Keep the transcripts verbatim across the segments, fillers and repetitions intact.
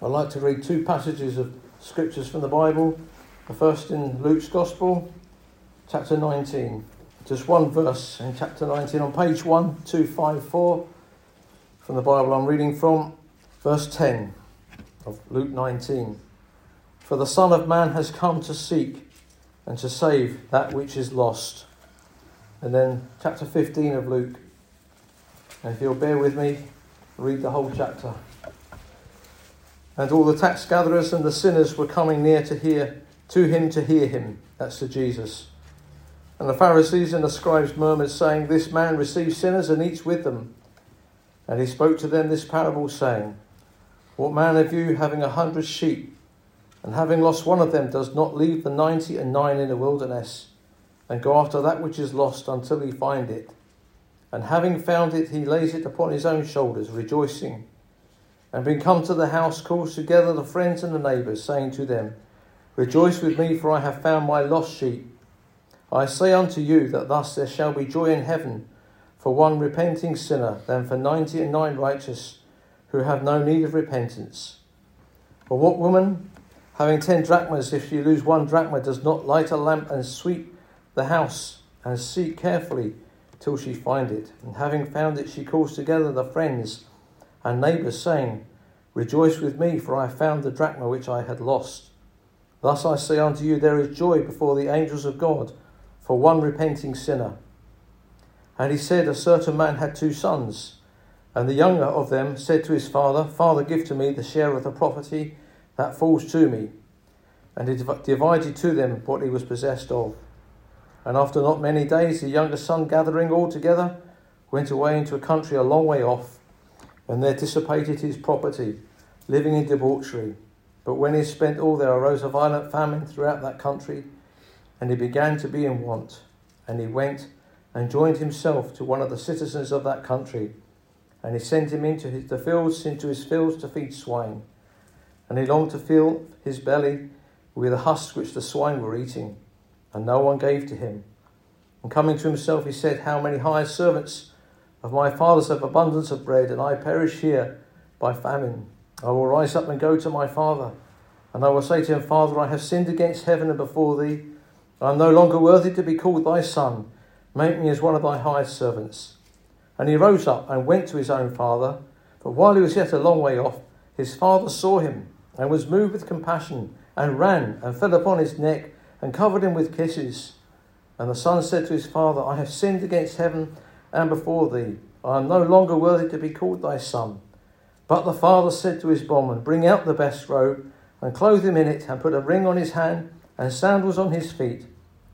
I'd like to read two passages of scriptures from the Bible. The first in Luke's Gospel, chapter nineteen. Just one verse in chapter nineteen on page one two five four from the Bible I'm reading from, verse ten of Luke nineteen. For the Son of Man has come to seek and to save that which is lost. And then chapter fifteen of Luke. And if you'll bear with me, read the whole chapter. And all the tax gatherers and the sinners were coming near to hear to him to hear him. That's to Jesus. And the Pharisees and the scribes murmured, saying, This man receives sinners and eats with them. And he spoke to them this parable, saying, What man of you, having a hundred sheep, and having lost one of them, does not leave the ninety and nine in the wilderness, and go after that which is lost until he find it? And having found it, he lays it upon his own shoulders, rejoicing. And being come to the house, calls together the friends and the neighbours, saying to them, Rejoice with me, for I have found my lost sheep. I say unto you that thus there shall be joy in heaven for one repenting sinner than for ninety and nine righteous who have no need of repentance. For what woman, having ten drachmas, if she lose one drachma, does not light a lamp and sweep the house and seek carefully till she find it? And having found it, she calls together the friends and neighbours, saying, Rejoice with me, for I have found the drachma which I had lost. Thus I say unto you, there is joy before the angels of God for one repenting sinner. And he said, A certain man had two sons, and the younger of them said to his father, Father, give to me the share of the property that falls to me. And he divided to them what he was possessed of. And after not many days, the younger son, gathering all together, went away into a country a long way off, and there dissipated his property, living in debauchery. But when he had spent all, there arose a violent famine throughout that country, and he began to be in want. And he went and joined himself to one of the citizens of that country, and he sent him into his, the fields, into his fields to feed swine. And he longed to fill his belly with the husks which the swine were eating, and no one gave to him. And coming to himself, he said, How many hired servants of my father's have abundance of bread, and I perish here by famine. I will rise up and go to my father, and I will say to him, Father, I have sinned against heaven and before thee. I am no longer worthy to be called thy son. Make me as one of thy hired servants. And he rose up and went to his own father. But while he was yet a long way off, his father saw him, and was moved with compassion, and ran and fell upon his neck, and covered him with kisses. And the son said to his father, I have sinned against heaven and before thee. I am no longer worthy to be called thy son. But the father said to his bondman, Bring out the best robe, and clothe him in it, and put a ring on his hand, and sandals on his feet.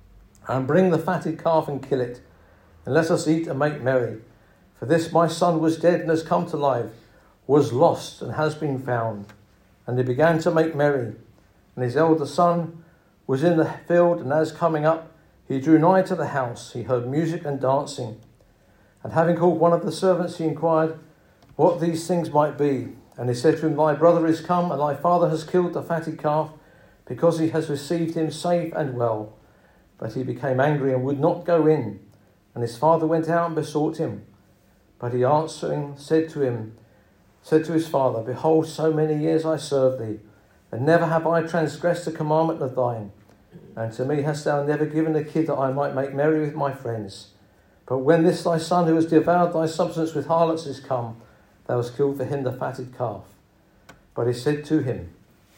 And bring the fatted calf, and kill it, and let us eat and make merry. For this my son was dead, and has come to life, was lost, and has been found. And they began to make merry. And his elder son was in the field, and as coming up, he drew nigh to the house. He heard music and dancing. And having called one of the servants, he inquired what these things might be. And he said to him, Thy brother is come, and thy father has killed the fatted calf, because he has received him safe and well. But he became angry and would not go in. And his father went out and besought him. But he answering said to him, said to his father, Behold, so many years I served thee, and never have I transgressed a commandment of thine. And to me hast thou never given a kid that I might make merry with my friends. But when this thy son, who has devoured thy substance with harlots, is come, thou hast killed for him the fatted calf. But he said to him,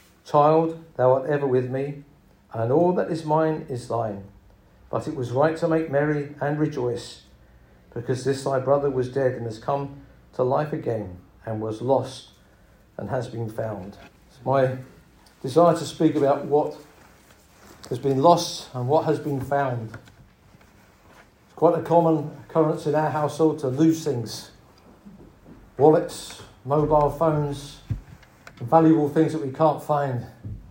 Child, thou art ever with me, and all that is mine is thine. But it was right to make merry and rejoice, because this thy brother was dead and has come to life again, and was lost and has been found. It's my desire to speak about what has been lost and what has been found. It's quite a common occurrence in our household to lose things. Wallets, mobile phones, valuable things that we can't find.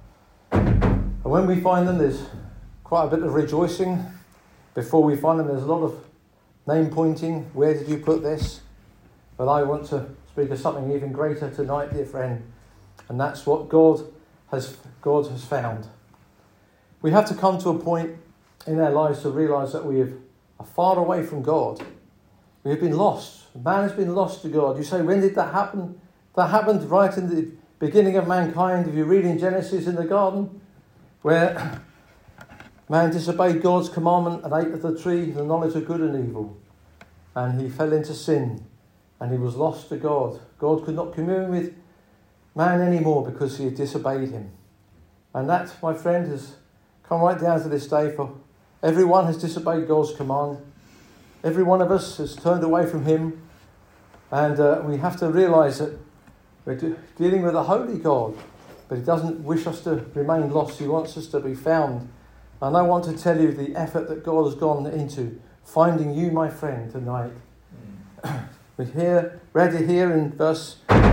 And when we find them, there's quite a bit of rejoicing. Before we find them, there's a lot of name pointing. Where did you put this? But I want to speak of something even greater tonight, dear friend. And that's what God has God has found. We have to come to a point in our lives to realise that we are far away from God. We have been lost. Man has been lost to God. You say, when did that happen? That happened right in the beginning of mankind. If you read in Genesis in the garden, where man disobeyed God's commandment and ate of the tree, the knowledge of good and evil, and he fell into sin, and he was lost to God. God could not commune with man anymore because he had disobeyed him. And that, my friend, has come right down to this day, for everyone has disobeyed God's command. Every one of us has turned away from him. And uh, we have to realise that we're de- dealing with a holy God, but he doesn't wish us to remain lost. He wants us to be found. And I want to tell you the effort that God has gone into finding you, my friend, tonight. Mm. We hear, read it here in verse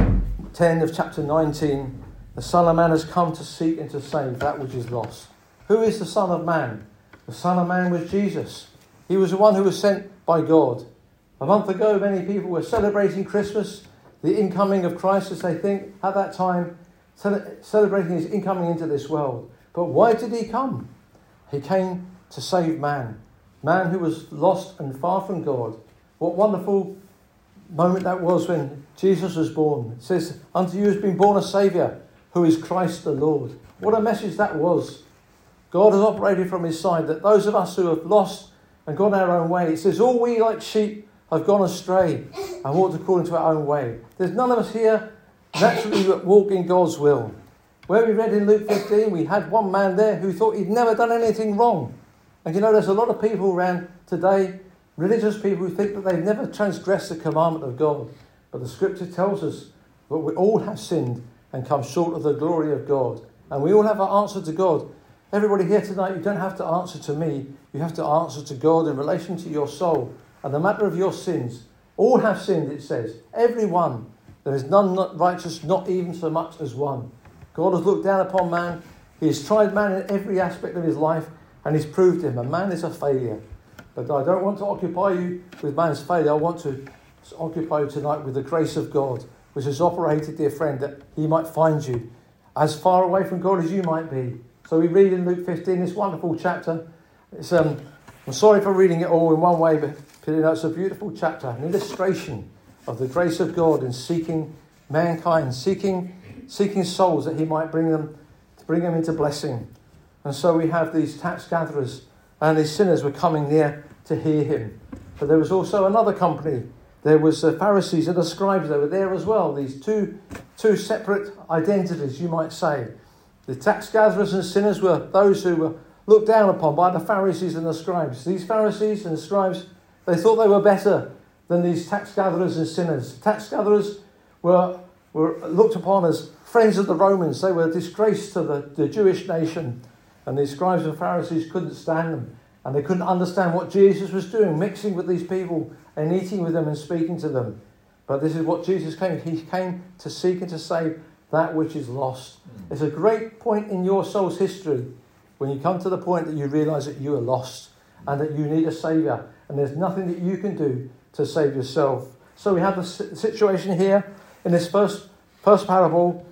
ten of chapter nineteen. The Son of Man has come to seek and to save that which is lost. Who is the Son of Man? The Son of Man was Jesus. He was the one who was sent by God. A month ago, many people were celebrating Christmas, the incoming of Christ, as they think, at that time, celebrating his incoming into this world. But why did he come? He came to save man. Man who was lost and far from God. What wonderful moment that was when Jesus was born. It says, unto you has been born a Saviour, who is Christ the Lord. What a message that was. God has operated from his side, that those of us who have lost and gone our own way, it says, all we like sheep have gone astray and walked according to our own way. There's none of us here naturally that walk in God's will. Where we read in Luke fifteen, we had one man there who thought he'd never done anything wrong. And you know, there's a lot of people around today, religious people, who think that they've never transgressed the commandment of God. But the scripture tells us that we all have sinned and come short of the glory of God. And we all have an answer to God. Everybody here tonight, you don't have to answer to me. You have to answer to God in relation to your soul and the matter of your sins. All have sinned, it says. Every one. There is none not righteous, not even so much as one. God has looked down upon man. He has tried man in every aspect of his life, and he's proved him. And man is a failure. But I don't want to occupy you with man's failure. I want to occupy you tonight with the grace of God, which has operated, dear friend, that he might find you as far away from God as you might be. So we read in Luke fifteen, this wonderful chapter. It's, um, I'm sorry for reading it all in one way, but you know, it's a beautiful chapter, an illustration of the grace of God in seeking mankind, seeking seeking souls that he might bring them, to bring them into blessing. And so we have these tax gatherers and these sinners were coming near to hear him. But there was also another company. There was the Pharisees and the scribes. They were there as well. These two, two separate identities, you might say. The tax gatherers and sinners were those who were looked down upon by the Pharisees and the scribes. These Pharisees and the scribes, they thought they were better than these tax gatherers and sinners. Tax gatherers were, were looked upon as friends of the Romans. They were a disgrace to the, the Jewish nation. And these scribes and Pharisees couldn't stand them. And they couldn't understand what Jesus was doing, mixing with these people and eating with them and speaking to them. But this is what Jesus came. He came to seek and to save that which is lost. Mm. It's a great point in your soul's history when you come to the point that you realise that you are lost and that you need a saviour. And there's nothing that you can do to save yourself. So we have the situation here in this first first parable.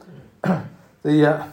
the, uh,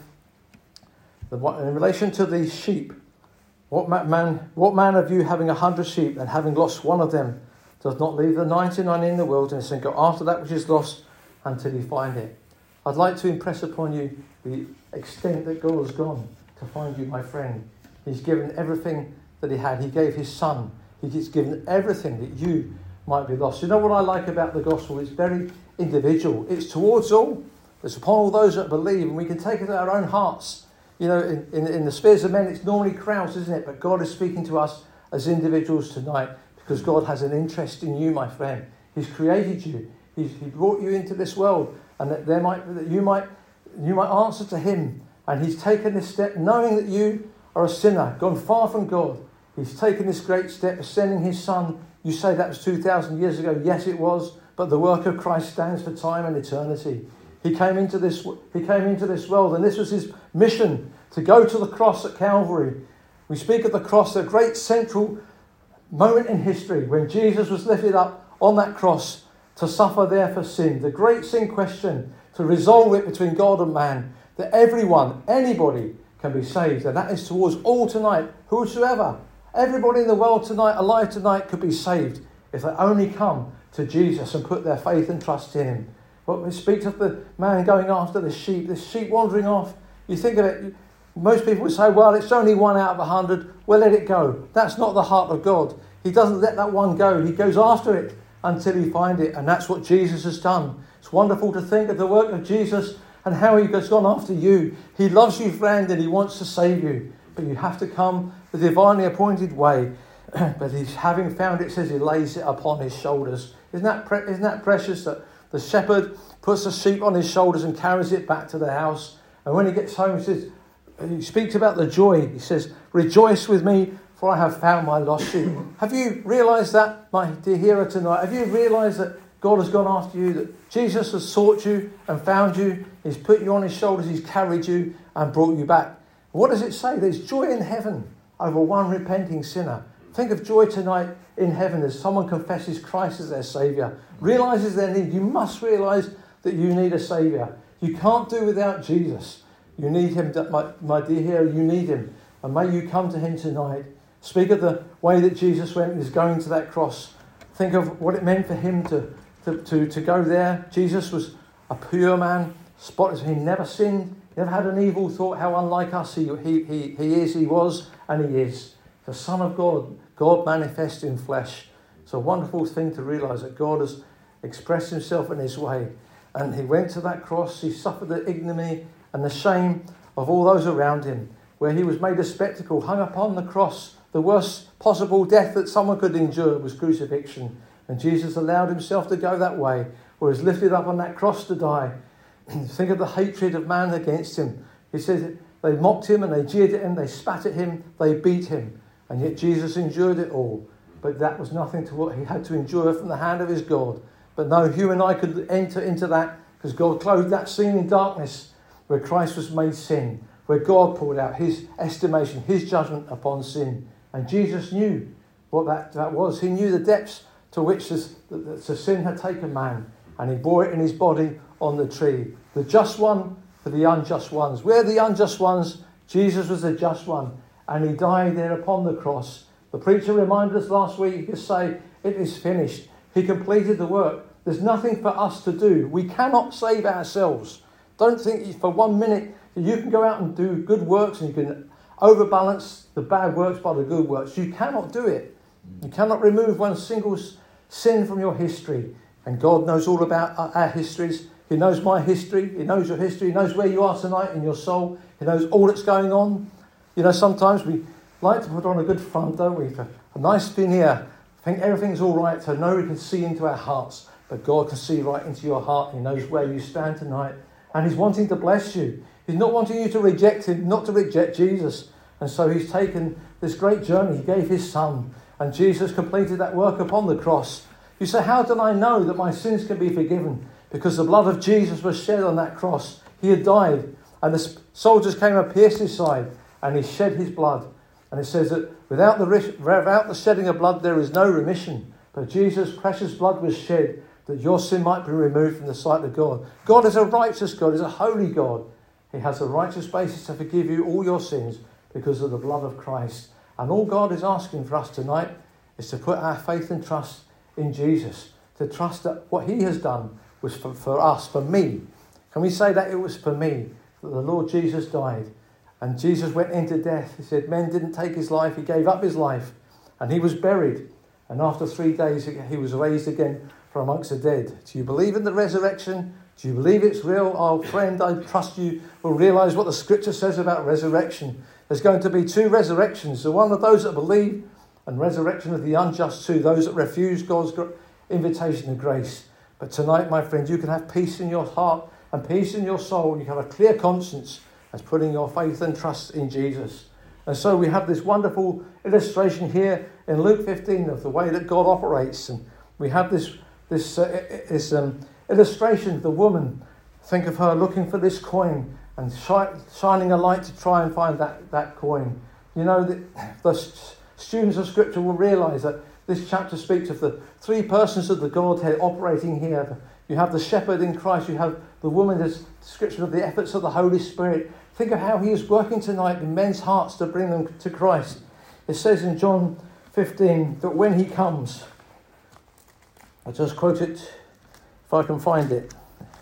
the in relation to the sheep. What man, what man of you having a hundred sheep and having lost one of them does not leave the ninety-nine in the wilderness and go after that which is lost until he find it? I'd like to impress upon you the extent that God has gone to find you, my friend. He's given everything that he had. He gave his son. He's given everything that you might be lost. You know what I like about the gospel? It's very individual. It's towards all. It's upon all those that believe, and we can take it to our own hearts. You know, in, in, in the spheres of men, it's normally crowds, isn't it? But God is speaking to us as individuals tonight because God has an interest in you, my friend. He's created you. He's, he brought you into this world, and that there might that you might you might answer to him. And he's taken this step, knowing that you are a sinner, gone far from God. He's taken this great step of sending his son. You say that was two thousand years ago. Yes, it was. But the work of Christ stands for time and eternity. He came into this. He came into this world, and this was his mission: to go to the cross at Calvary. We speak of the cross, a great central moment in history when Jesus was lifted up on that cross to suffer there for sin. The great sin question, to resolve it between God and man, that everyone, anybody, can be saved, and that is towards all tonight. Whosoever, everybody in the world tonight, alive tonight, could be saved if they only come to Jesus and put their faith and trust in him. But it speaks of the man going after the sheep, the sheep wandering off. You think of it, most people would say, well, it's only one out of a hundred, well, let it go. That's not the heart of God. He doesn't let that one go. He goes after it until he finds it. And that's what Jesus has done. It's wonderful to think of the work of Jesus and how he has gone after you. He loves you, friend, and he wants to save you. But you have to come the divinely appointed way. But he's having found it, says he lays it upon his shoulders. Isn't that, pre- isn't that precious that the shepherd puts the sheep on his shoulders and carries it back to the house? And when he gets home, he says, he speaks about the joy. He says, rejoice with me, for I have found my lost sheep. Have you realised that, my dear hearer, tonight? Have you realised that God has gone after you, that Jesus has sought you and found you? He's put you on his shoulders, he's carried you and brought you back. What does it say? There's joy in heaven over one repenting sinner. Think of joy tonight in heaven as someone confesses Christ as their Saviour, realises their need. You must realise that you need a Saviour. You can't do without Jesus. You need him, my, my dear hero, you need him. And may you come to him tonight. Speak of the way that Jesus went and is going to that cross. Think of what it meant for him to, to, to, to go there. Jesus was a pure man, spotless. He never sinned, never had an evil thought. How unlike us he, he, he, he is, he was, and he is. The Son of God, God manifest in flesh. It's a wonderful thing to realise that God has expressed himself in his way. And he went to that cross, he suffered the ignominy and the shame of all those around him, where he was made a spectacle, hung upon the cross. The worst possible death that someone could endure was crucifixion. And Jesus allowed himself to go that way, where he was lifted up on that cross to die. Think of the hatred of man against him. He says they mocked him and they jeered at him, they spat at him, they beat him. And yet Jesus endured it all. But that was nothing to what he had to endure from the hand of his God. But no human eye could enter into that, because God clothed that scene in darkness, where Christ was made sin, where God poured out his estimation, his judgment upon sin. And Jesus knew what that, that was. He knew the depths to which this, the, the sin had taken man. And he bore it in his body on the tree. The just one for the unjust ones. We're the unjust ones. Jesus was the just one. And he died there upon the cross. The preacher reminded us last week, he could say, it is finished. He completed the work. There's nothing for us to do. We cannot save ourselves. Don't think for one minute that you can go out and do good works and you can overbalance the bad works by the good works. You cannot do it. You cannot remove one single sin from your history. And God knows all about our histories. He knows my history. He knows your history. He knows where you are tonight in your soul. He knows all that's going on. You know, sometimes we like to put on a good front, don't we? A nice veneer. Think everything's all right, so nobody can see into our hearts. But God can see right into your heart. He knows where you stand tonight. And he's wanting to bless you. He's not wanting you to reject him, not to reject Jesus. And so he's taken this great journey. He gave his son. And Jesus completed that work upon the cross. You say, how do I know that my sins can be forgiven? Because the blood of Jesus was shed on that cross. He had died. And the soldiers came and pierced his side. And he shed his blood. And it says that without the, without the shedding of blood, there is no remission. But Jesus' precious blood was shed that your sin might be removed from the sight of God. God is a righteous God. He's a holy God. He has a righteous basis to forgive you all your sins because of the blood of Christ. And all God is asking for us tonight is to put our faith and trust in Jesus. To trust that what he has done was for, for us, for me. Can we say that it was for me, that the Lord Jesus died? And Jesus went into death. He said men didn't take his life. He gave up his life. And he was buried. And after three days, he was raised again from amongst the dead. Do you believe in the resurrection? Do you believe it's real? Oh, friend, I trust you will realise what the scripture says about resurrection. There's going to be two resurrections. The one of those that believe and resurrection of the unjust too. Those that refuse God's invitation of grace. But tonight, my friend, you can have peace in your heart and peace in your soul. You can have a clear conscience as putting your faith and trust in Jesus. And so we have this wonderful illustration here in Luke fifteen of the way that God operates. And we have this this, uh, this um, illustration of the woman. Think of her looking for this coin and shi- shining a light to try and find that, that coin. You know, the, the students of Scripture will realise that this chapter speaks of the three persons of the Godhead operating here. You have the shepherd in Christ. You have the woman, this description of the efforts of the Holy Spirit. Think of how he is working tonight in men's hearts to bring them to Christ. It says in John fifteen that when he comes, I'll just quote it if I can find it.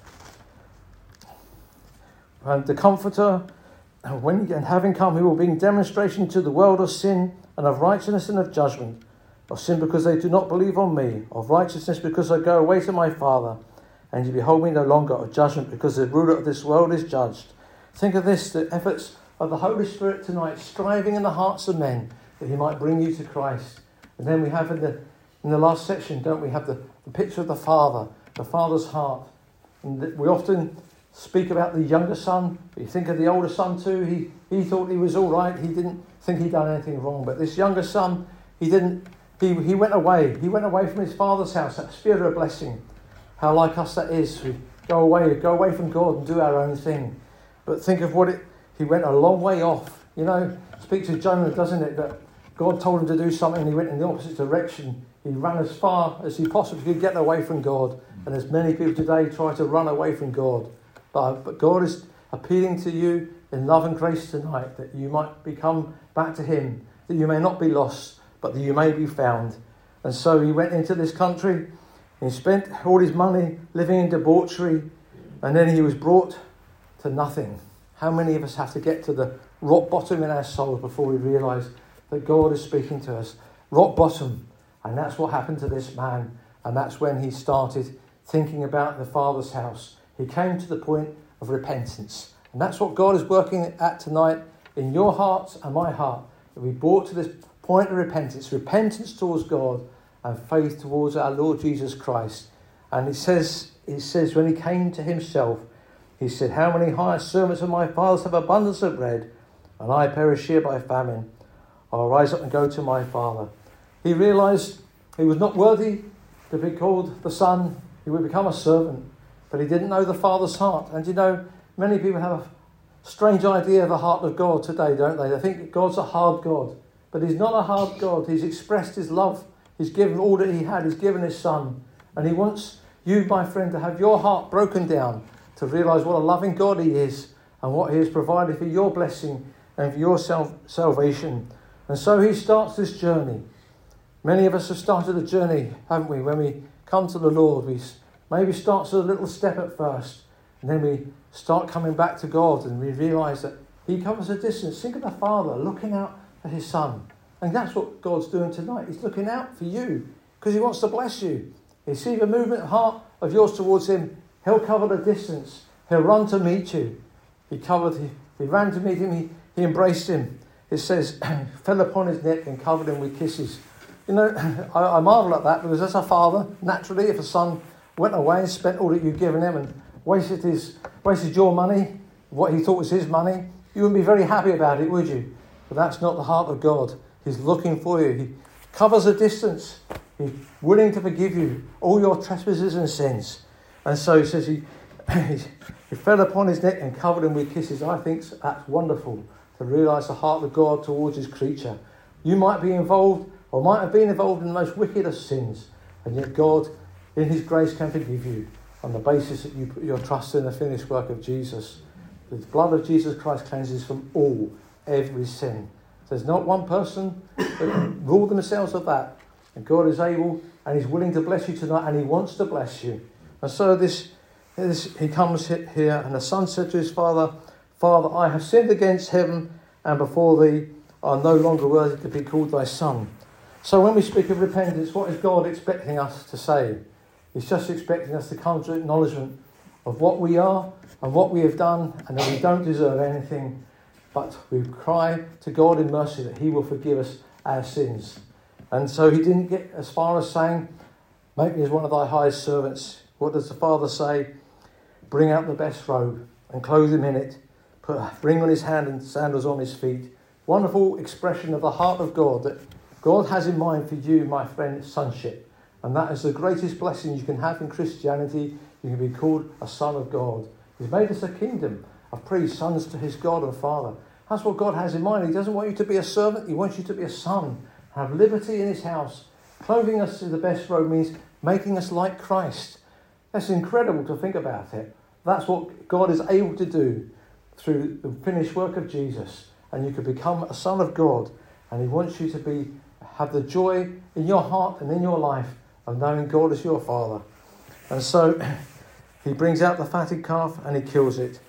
and the Comforter, and, when, and having come, he will bring demonstration to the world of sin and of righteousness and of judgment. Of sin because they do not believe on me, of righteousness because I go away to my Father, and you behold me no longer, of judgment because the ruler of this world is judged. Think of this, the efforts of the Holy Spirit tonight, striving in the hearts of men that he might bring you to Christ. And then we have in the in the last section, don't we, have the, the picture of the Father, the Father's heart. And we often speak about the younger son, but you think of the older son too. He, he thought he was all right. He didn't think he'd done anything wrong. But this younger son, he didn't. He, he went away. He went away from his father's house, that spirit of blessing. How like us that is. We go away, go away from God and do our own thing. But think of what it, he went a long way off. You know, speaks of Jonah, doesn't it? That God told him to do something and he went in the opposite direction. He ran as far as he possibly could get away from God. And as many people today try to run away from God. But, but God is appealing to you in love and grace tonight that you might become back to him, that you may not be lost, but that you may be found. And so he went into this country, and he spent all his money living in debauchery, and then he was brought to nothing. How many of us have to get to the rock bottom in our souls before we realise that God is speaking to us? Rock bottom. And that's what happened to this man. And that's when he started thinking about the Father's house. He came to the point of repentance. And that's what God is working at tonight in your hearts and my heart. That we brought to this point of repentance. Repentance towards God and faith towards our Lord Jesus Christ. And he says, he says when he came to himself, he said, how many hired servants of my father's have abundance of bread, and I perish here by famine? I'll rise up and go to my father. He realised he was not worthy to be called the son. He would become a servant. But he didn't know the Father's heart. And you know, many people have a strange idea of the heart of God today, don't they? They think God's a hard God. But he's not a hard God. He's expressed his love. He's given all that he had. He's given his son. And he wants you, my friend, to have your heart broken down, to realise what a loving God he is and what he has provided for your blessing and for your self- salvation. And so he starts this journey. Many of us have started a journey, haven't we? When we come to the Lord, we maybe start with a little step at first, and then we start coming back to God, and we realise that he covers a distance. Think of the Father looking out for his Son. And that's what God's doing tonight. He's looking out for you because he wants to bless you. You see the movement of heart of yours towards him. He'll cover the distance. He'll run to meet you. He covered, he, he ran to meet him. He, he embraced him. It says, fell upon his neck and covered him with kisses. You know, I, I marvel at that because as a father, naturally, if a son went away and spent all that you'd given him and wasted his wasted your money, what he thought was his money, you wouldn't be very happy about it, would you? But that's not the heart of God. He's looking for you. He covers a distance. He's willing to forgive you all your trespasses and sins. And so he says he, he fell upon his neck and covered him with kisses. I think that's wonderful to realise the heart of God towards his creature. You might be involved or might have been involved in the most wicked of sins, and yet God, in his grace, can forgive you on the basis that you put your trust in the finished work of Jesus. The blood of Jesus Christ cleanses from all, every sin. There's not one person that can rule themselves of that. And God is able and he's willing to bless you tonight, and he wants to bless you. And so this, this he comes here, and the son said to his father, Father, I have sinned against heaven and before thee. I am no longer worthy to be called thy son. So when we speak of repentance, what is God expecting us to say? He's just expecting us to come to acknowledgement of what we are and what we have done, and that we don't deserve anything, but we cry to God in mercy that he will forgive us our sins. And so he didn't get as far as saying, make me as one of thy highest servants. What does the Father say? Bring out the best robe and clothe him in it. Put a ring on his hand and sandals on his feet. Wonderful expression of the heart of God that God has in mind for you, my friend, sonship. And that is the greatest blessing you can have in Christianity. You can be called a son of God. He's made us a kingdom of priests, sons to his God and Father. That's what God has in mind. He doesn't want you to be a servant. He wants you to be a son. Have liberty in his house. Clothing us in the best robe means making us like Christ. That's incredible to think about it. That's what God is able to do through the finished work of Jesus. And you can become a son of God. And he wants you to be have the joy in your heart and in your life of knowing God as your Father. And so he brings out the fatted calf and he kills it.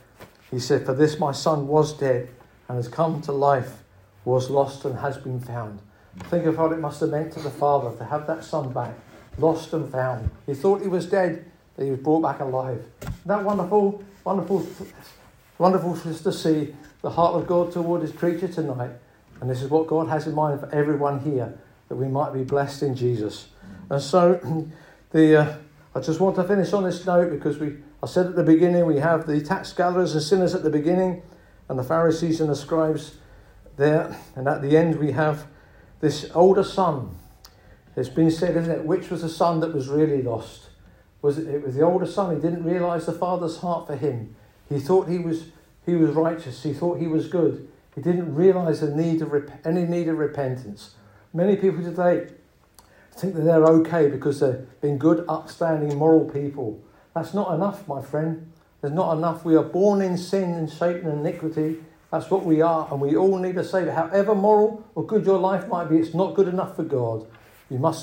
He said, "For this my son was dead and has come to life, was lost and has been found." Think of what it must have meant to the father to have that son back, lost and found. He thought he was dead, but he was brought back alive. Isn't that wonderful? Wonderful, wonderful just to see the heart of God toward his creature tonight. And this is what God has in mind for everyone here, that we might be blessed in Jesus. And so, the uh, I just want to finish on this note because we, I said at the beginning, we have the tax gatherers and sinners at the beginning, and the Pharisees and the scribes there. And at the end, we have this older son. It's been said, isn't it? Which was the son that was really lost? Was it, it was the older son? He didn't realise the father's heart for him. He thought he was he was righteous. He thought he was good. He didn't realise the need of rep- any need of repentance. Many people today think that they're okay because they've been good, upstanding, moral people. That's not enough, my friend. There's not enough. We are born in sin and Satan and iniquity. That's what we are, and we all need a Saviour. However moral or good your life might be, it's not good enough for God. You must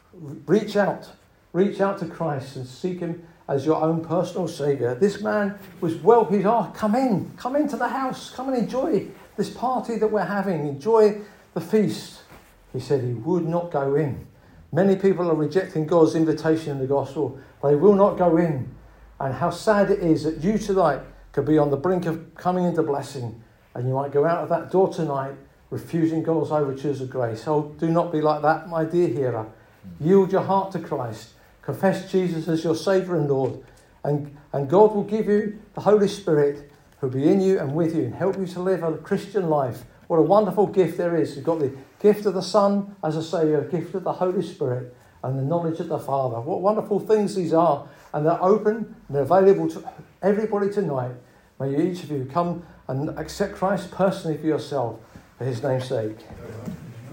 reach out. Reach out to Christ and seek him as your own personal Saviour. This man was well, he's, oh, come in. Come into the house. Come and enjoy this party that we're having. Enjoy the feast. He said he would not go in. Many people are rejecting God's invitation in the gospel. They will not go in. And how sad it is that you tonight could be on the brink of coming into blessing, and you might go out of that door tonight refusing God's overtures of grace. Oh, do not be like that, my dear hearer. Yield your heart to Christ. Confess Jesus as your Saviour and Lord. And, and God will give you the Holy Spirit who will be in you and with you and help you to live a Christian life. What a wonderful gift there is. You've got the gift of the Son as a Saviour, a gift of the Holy Spirit, and the knowledge of the Father. What wonderful things these are. And they're open and they're available to everybody tonight. May each of you come and accept Christ personally for yourself, for his name's sake.